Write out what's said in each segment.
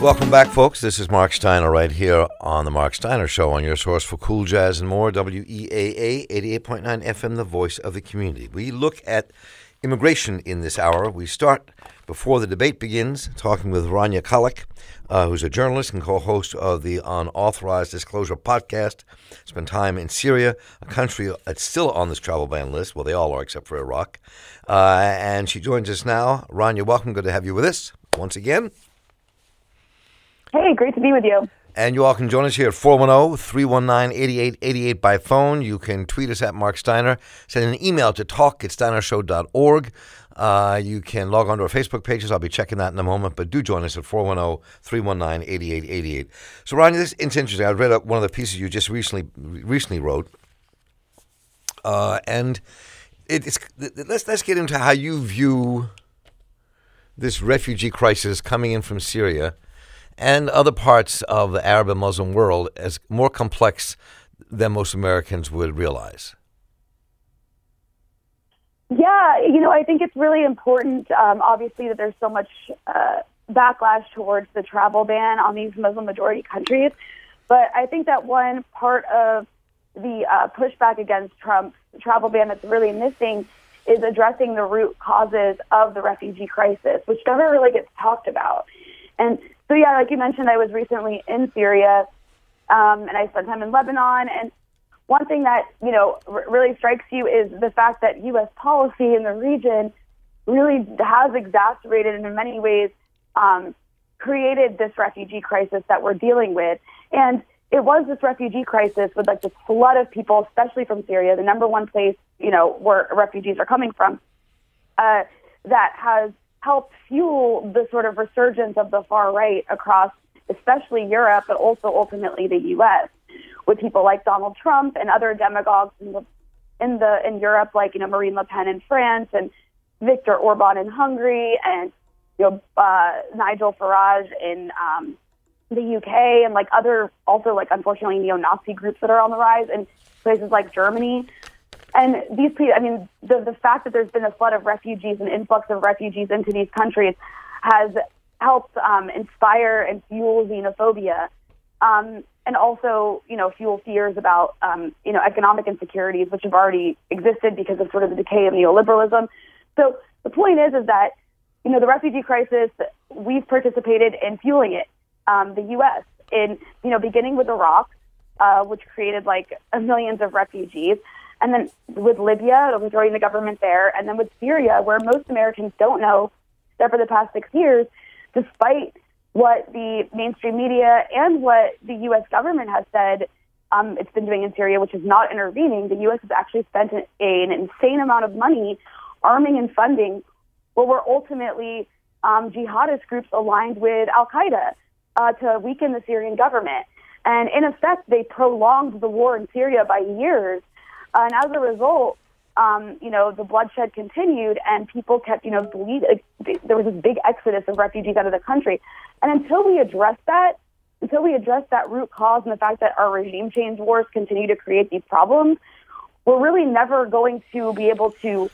Welcome back, folks. This is Mark Steiner right here on The Mark Steiner Show on your source for cool jazz and more, WEAA 88.9 FM, the voice of the community. We look at immigration in this hour. We start before the debate begins, talking with Rania Khalek, who's a journalist and co-host of the Unauthorized Disclosure podcast. Spent time in Syria, a country that's still on this travel ban list. Well, they all are except for Iraq. And she joins us now. Rania, welcome. Good to have you with us once again. Hey, great to be with you. And you all can join us here at 410-319-8888 by phone. You can tweet us at Mark Steiner. Send an email to talk@steinershow.org. You can log on to our Facebook pages. I'll be checking that in a moment. But do join us at 410-319-8888. So, Ronnie, it's interesting. I read up one of the pieces you just recently wrote. And let's get into how you view this refugee crisis coming in from Syria and other parts of the Arab and Muslim world as more complex than most Americans would realize. Yeah, I think it's really important, obviously, that there's so much backlash towards the travel ban on these Muslim-majority countries. But I think that one part of the pushback against Trump's travel ban that's really missing is addressing the root causes of the refugee crisis, which never really gets talked about. And so, yeah, like you mentioned, I was recently in Syria, and I spent time in Lebanon. And one thing that, really strikes you is the fact that U.S. policy in the region really has exacerbated and in many ways created this refugee crisis that we're dealing with. And it was this refugee crisis with this flood of people, especially from Syria, the number one place, where refugees are coming from, that has helped fuel the sort of resurgence of the far right across, especially Europe, but also ultimately the U.S., with people like Donald Trump and other demagogues in Europe, like Marine Le Pen in France and Viktor Orban in Hungary, and Nigel Farage in the UK, and other also unfortunately neo-Nazi groups that are on the rise in places like Germany. And these people, the fact that there's been a flood of refugees, an influx of refugees into these countries, has helped inspire and fuel xenophobia, and also, fuel fears about, economic insecurities, which have already existed because of sort of the decay of neoliberalism. So the point is that, the refugee crisis, we've participated in fueling it, the U.S., in, beginning with Iraq, which created millions of refugees. And then with Libya, overthrowing the government there, and then with Syria, where most Americans don't know that for the past 6 years, despite what the mainstream media and what the U.S. government has said it's been doing in Syria, which is not intervening, the U.S. has actually spent an insane amount of money arming and funding what were ultimately jihadist groups aligned with al-Qaeda to weaken the Syrian government. And in effect, they prolonged the war in Syria by years. And as a result, the bloodshed continued, and people kept, bleeding. There was this big exodus of refugees out of the country. And until we address that root cause and the fact that our regime change wars continue to create these problems, we're really never going to be able to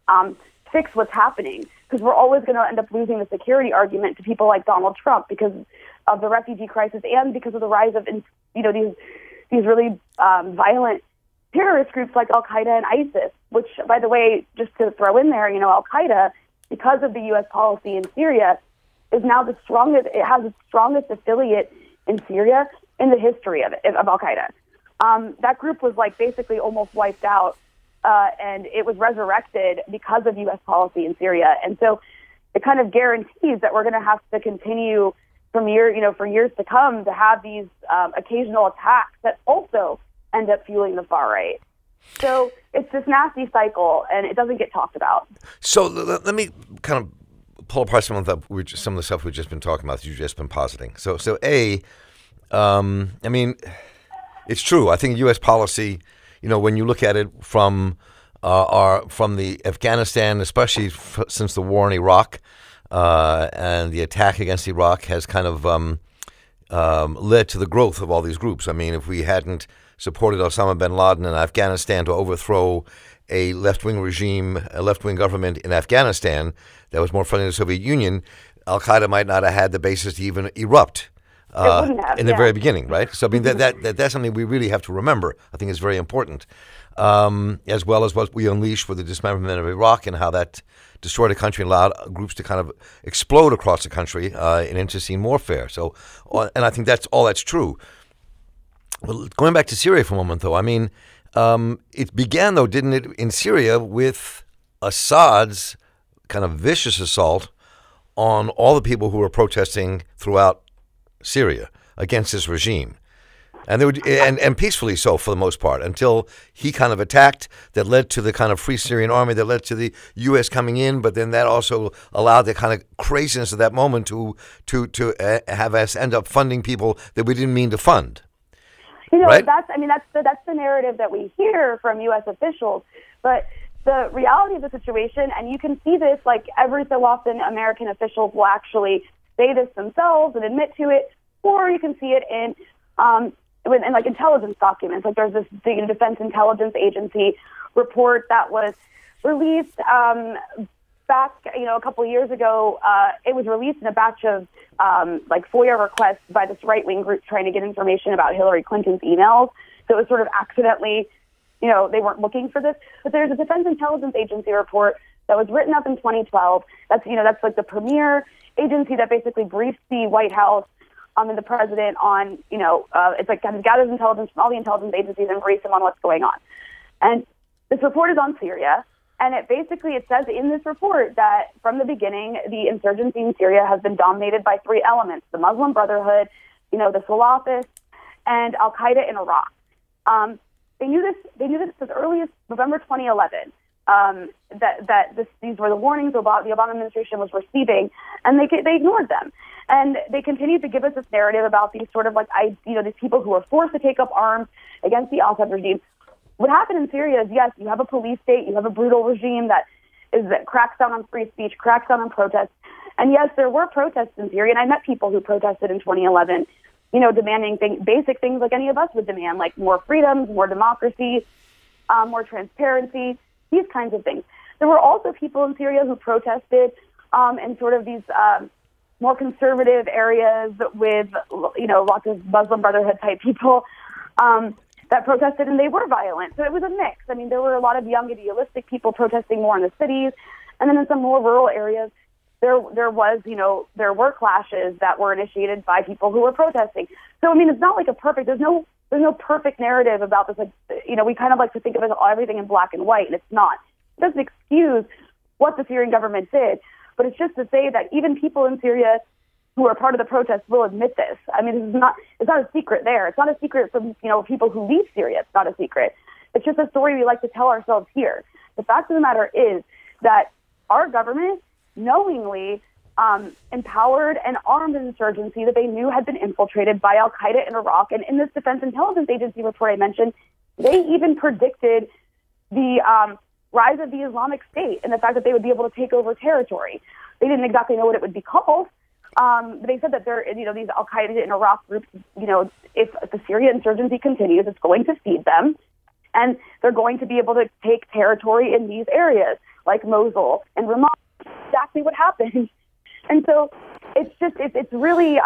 fix what's happening, because we're always going to end up losing the security argument to people like Donald Trump because of the refugee crisis and because of the rise of, these really violent terrorist groups like Al-Qaeda and ISIS, which, by the way, just to throw in there, Al-Qaeda, because of the U.S. policy in Syria, is now it has the strongest affiliate in Syria in the history of Al-Qaeda. That group was basically almost wiped out, and it was resurrected because of U.S. policy in Syria. And so it kind of guarantees that we're going to have to continue for years to come to have these occasional attacks that also end up fueling the far right. So it's this nasty cycle, and it doesn't get talked about. So let me kind of pull apart some of the stuff we've just been talking about, that you've just been positing. So it's true. I think U.S. policy, when you look at it from the Afghanistan, especially since the war in Iraq and the attack against Iraq, has kind of led to the growth of all these groups. If we hadn't supported Osama bin Laden in Afghanistan to overthrow a left-wing regime, a left-wing government in Afghanistan that was more friendly to the Soviet Union, Al-Qaeda might not have had the basis to even erupt in the very beginning, right? So I mean that's something we really have to remember. I think is very important, as well as what we unleashed with the dismemberment of Iraq and how that destroyed a country and allowed groups to kind of explode across the country in internecine warfare. So, and I think that's true. Well, going back to Syria for a moment, though, I mean, it began, though, didn't it, in Syria with Assad's kind of vicious assault on all the people who were protesting throughout Syria against this regime. And they would, and peacefully so for the most part, until he kind of attacked. That led to the kind of Free Syrian Army. That led to the U.S. coming in, but then that also allowed the kind of craziness of that moment to have us end up funding people that we didn't mean to fund. You know, right? that's the narrative that we hear from U.S. officials, but the reality of the situation, and you can see this like every so often, American officials will actually say this themselves and admit to it, or you can see it in like intelligence documents. Like there's this Defense Intelligence Agency report that was released back, a couple of years ago. It was released in a batch of like FOIA requests by this right-wing group trying to get information about Hillary Clinton's emails. So it was sort of accidentally, they weren't looking for this. But there's a Defense Intelligence Agency report that was written up in 2012. That's like the premier agency that basically briefs the White House and the president on, it's like kind of gathers intelligence from all the intelligence agencies and briefs them on what's going on. And this report is on Syria. And it says in this report that from the beginning, the insurgency in Syria has been dominated by three elements: the Muslim Brotherhood, the Salafists, and Al-Qaeda in Iraq. They knew this as early as November 2011. These were the warnings the Obama administration was receiving, and they ignored them. And they continued to give us this narrative about these sort of these people who were forced to take up arms against the Assad regime. What happened in Syria is, yes, you have a police state, you have a brutal regime that cracks down on free speech, cracks down on protests. And yes, there were protests in Syria, and I met people who protested in 2011, demanding basic things like any of us would demand, like more freedoms, more democracy, more transparency, these kinds of things. There were also people in Syria who protested in sort of these more conservative areas with, lots of Muslim Brotherhood type people that protested, and they were violent. So it was a mix. I mean, there were a lot of young, idealistic people protesting more in the cities, and then in some more rural areas, there were clashes that were initiated by people who were protesting. So I mean, it's not like there's no perfect narrative about this. We kind of like to think of everything in black and white, and it's not. It doesn't excuse what the Syrian government did, but it's just to say that even people in Syria who are part of the protests will admit this. I mean, it's not a secret there. It's not a secret from, people who leave Syria. It's not a secret. It's just a story we like to tell ourselves here. The fact of the matter is that our government knowingly empowered and armed an insurgency that they knew had been infiltrated by Al-Qaeda in Iraq. And in this Defense Intelligence Agency report I mentioned, they even predicted the rise of the Islamic State and the fact that they would be able to take over territory. They didn't exactly know what it would be called. But they said that these Al-Qaeda in Iraq groups, if the Syria insurgency continues, it's going to feed them, and they're going to be able to take territory in these areas like Mosul and Ramadi. Exactly what happened. And so it's really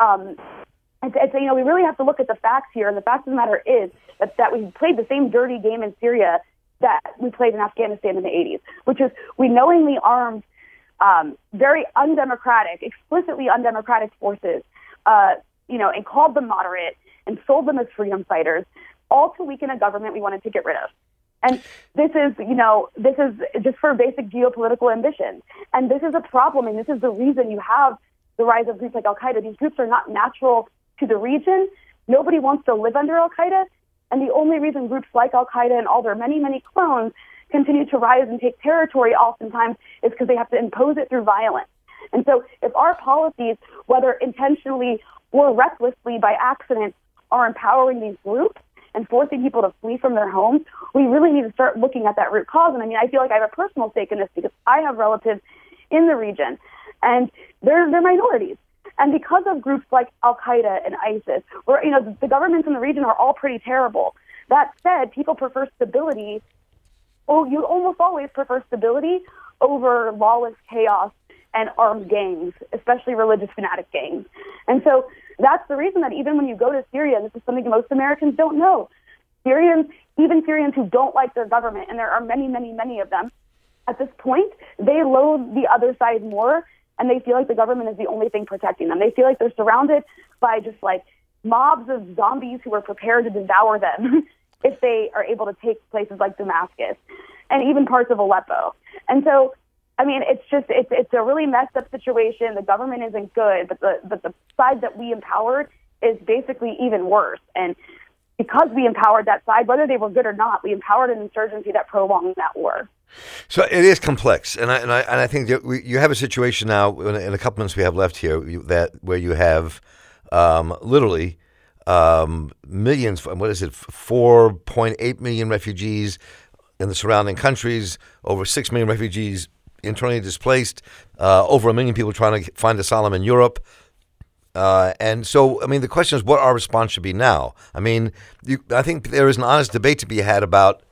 we really have to look at the facts here. And the fact of the matter is that we played the same dirty game in Syria that we played in Afghanistan in the 80s, which is we knowingly armed very undemocratic, explicitly undemocratic forces, and called them moderate and sold them as freedom fighters, all to weaken a government we wanted to get rid of. And this is just for basic geopolitical ambitions. And this is a problem, and this is the reason you have the rise of groups like Al-Qaeda. These groups are not natural to the region. Nobody wants to live under Al-Qaeda. And the only reason groups like Al-Qaeda and all their many, many clones continue to rise and take territory oftentimes is because they have to impose it through violence. And so if our policies, whether intentionally or recklessly by accident, are empowering these groups and forcing people to flee from their homes, we really need to start looking at that root cause. And I mean, I feel like I have a personal stake in this because I have relatives in the region, and they're minorities. And because of groups like Al-Qaeda and ISIS, where the governments in the region are all pretty terrible. That said, people prefer stability. Oh, you almost always prefer stability over lawless chaos and armed gangs, especially religious fanatic gangs. And so that's the reason that even when you go to Syria, and this is something most Americans don't know, even Syrians who don't like their government, and there are many, many, many of them, at this point, they loathe the other side more, and they feel like the government is the only thing protecting them. They feel like they're surrounded by just like mobs of zombies who are prepared to devour them if they are able to take places like Damascus and even parts of Aleppo. And so, I mean, it's a really messed up situation. The government isn't good, but the side that we empowered is basically even worse. And because we empowered that side, whether they were good or not, we empowered an insurgency that prolonged that war. So it is complex, and I think that you have a situation now in a couple minutes we have left here where you have literally millions. What is it? 4.8 million refugees in the surrounding countries. Over 6 million refugees internally displaced. Over 1 million people trying to find asylum in Europe. And so, I mean, the question is what our response should be now. I mean, I think there is an honest debate to be had about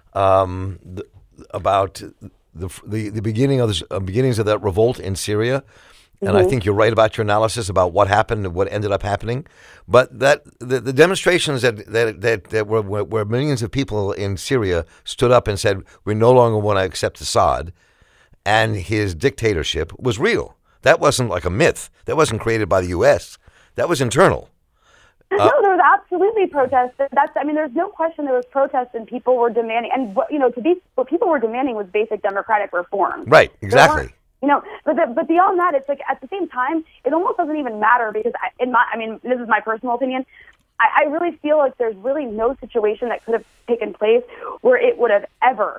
the beginnings of that revolt in Syria. And I think you're right about your analysis about what happened and what ended up happening. But that the demonstrations that where millions of people in Syria stood up and said, we no longer want to accept Assad and his dictatorship was real. That wasn't like a myth. That wasn't created by the U.S. That was internal. No, there was absolutely protests. There's no question there was protests and people were demanding. And what people were demanding was basic democratic reform. Right, exactly. But beyond that, it's like at the same time, it almost doesn't even matter because this is my personal opinion. I really feel like there's really no situation that could have taken place where it would have ever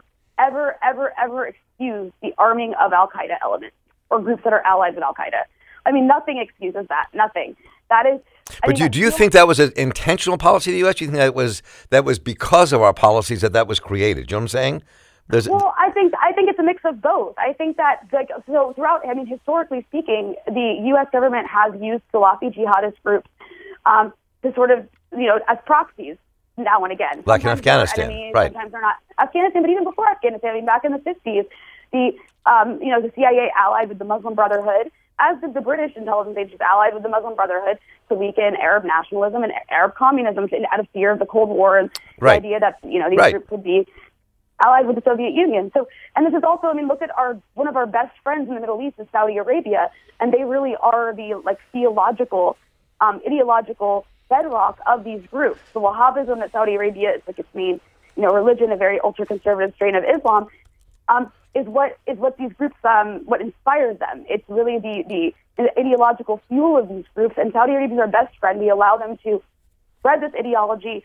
excused the arming of Al-Qaeda elements or groups that are allies with Al-Qaeda. I mean, nothing excuses that. Nothing. That is. But do you think that was an intentional policy of the U.S.? Do you think that was because of our policies that was created? Do you know what I'm saying? I think it's a mix of both. I think that historically speaking, the U.S. government has used Salafi jihadist groups to sort of, as proxies now and again. Like in Afghanistan, enemies, right? Sometimes they're not Afghanistan, but even before Afghanistan, back in the 50s, the CIA allied with the Muslim Brotherhood, as did the British intelligence agencies allied with the Muslim Brotherhood to weaken Arab nationalism and Arab communism out of fear of the Cold War and the idea that these groups would be allied with the Soviet Union. So, and this is also, look at one of our best friends in the Middle East is Saudi Arabia, and they really are the theological, ideological bedrock of these groups. The Wahhabism that Saudi Arabia is like its main, religion, a very ultra-conservative strain of Islam, is what these groups, what inspires them. It's really the ideological fuel of these groups, and Saudi Arabia is our best friend. We allow them to spread this ideology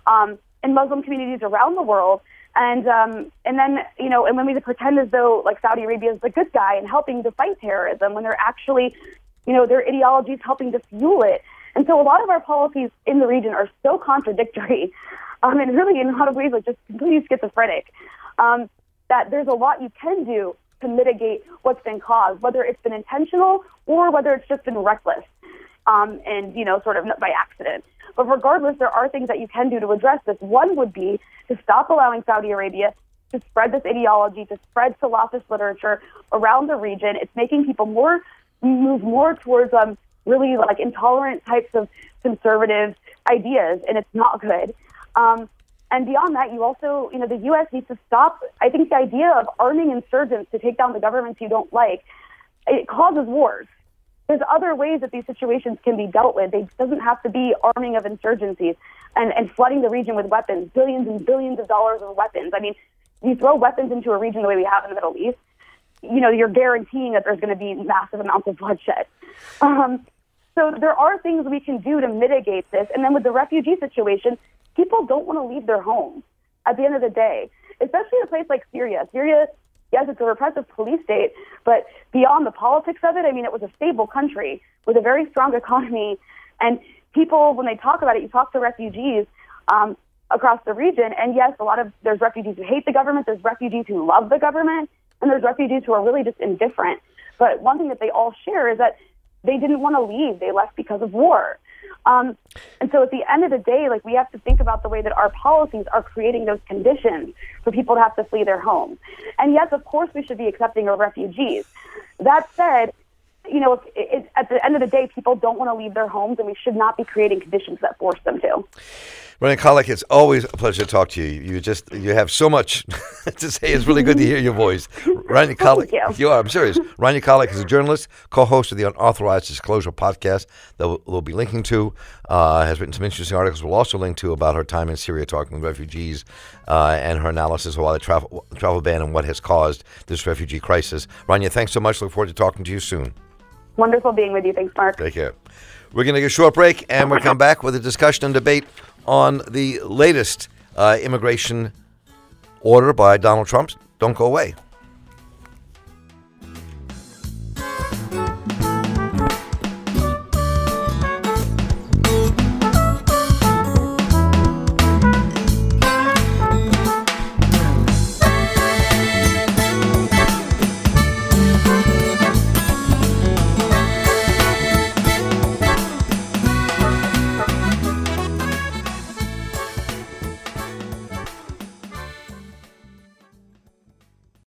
in Muslim communities around the world. And then, and when we pretend as though like Saudi Arabia is the good guy and helping to fight terrorism when they're actually, their ideology is helping to fuel it. And so a lot of our policies in the region are so contradictory, and really in a lot of ways like just completely schizophrenic, that there's a lot you can do to mitigate what's been caused, whether it's been intentional or whether it's just been reckless, and sort of by accident. But regardless, there are things that you can do to address this. One would be to stop allowing Saudi Arabia to spread this ideology, to spread Salafist literature around the region. It's making people move more towards really like intolerant types of conservative ideas, and it's not good. And beyond that, you also, the U.S. needs to stop, I think, the idea of arming insurgents to take down the governments you don't like. It causes wars. There's other ways that these situations can be dealt with. It doesn't have to be arming of insurgencies and flooding the region with weapons, billions and billions of dollars of weapons. I mean, you throw weapons into a region the way we have in the Middle East, you're guaranteeing that there's going to be massive amounts of bloodshed. So there are things we can do to mitigate this. And then with the refugee situation, people don't want to leave their homes at the end of the day, especially in a place like Syria. Syria, yes, it's a repressive police state, but beyond the politics of it, it was a stable country with a very strong economy. And people, when they talk about it, you talk to refugees across the region, and yes, there's refugees who hate the government, there's refugees who love the government, and there's refugees who are really just indifferent. But one thing that they all share is that they didn't want to leave. They left because of war. And so at the end of the day, like, we have to think about the way that our policies are creating those conditions for people to have to flee their homes. And yes, of course, we should be accepting of refugees. That said, at the end of the day, people don't want to leave their homes, and we should not be creating conditions that force them to. Rania Khalek, it's always a pleasure to talk to you. You have so much to say. It's really good to hear your voice. Rania Khalek, you are. I'm serious. Rania Khalek is a journalist, co-host of the Unauthorized Disclosure podcast that we'll be linking to. Has written some interesting articles. We'll also link to about her time in Syria talking with refugees and her analysis of why the travel ban and what has caused this refugee crisis. Rania, thanks so much. Look forward to talking to you soon. Wonderful being with you. Thanks, Mark. Take care. We're going to take a short break, and we'll come back with a discussion and debate on the latest immigration order by Donald Trump. Don't go away.